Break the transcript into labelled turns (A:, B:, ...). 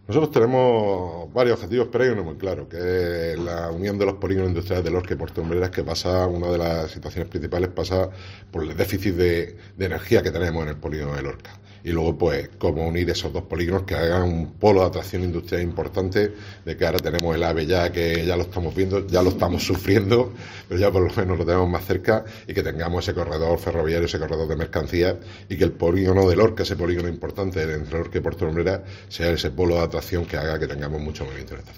A: Nosotros tenemos varios objetivos, pero hay uno muy claro, que es la unión de los polígonos industriales de Lorca y Puerto Lumbreras, que pasa, una de las situaciones principales pasa por el déficit de energía que tenemos en el polígono de Lorca. Y luego, pues, cómo unir esos dos polígonos que hagan un polo de atracción industrial importante, de que ahora tenemos el AVE ya, que ya lo estamos viendo, ya lo estamos sufriendo, pero ya por lo menos lo tenemos más cerca, y que tengamos ese corredor ferroviario, ese corredor de mercancías, y que el polígono de Lorca, ese polígono importante entre Lorca y Puerto Lumbreras, sea ese polo de atracción que haga que tengamos mucho movimiento en esta zona.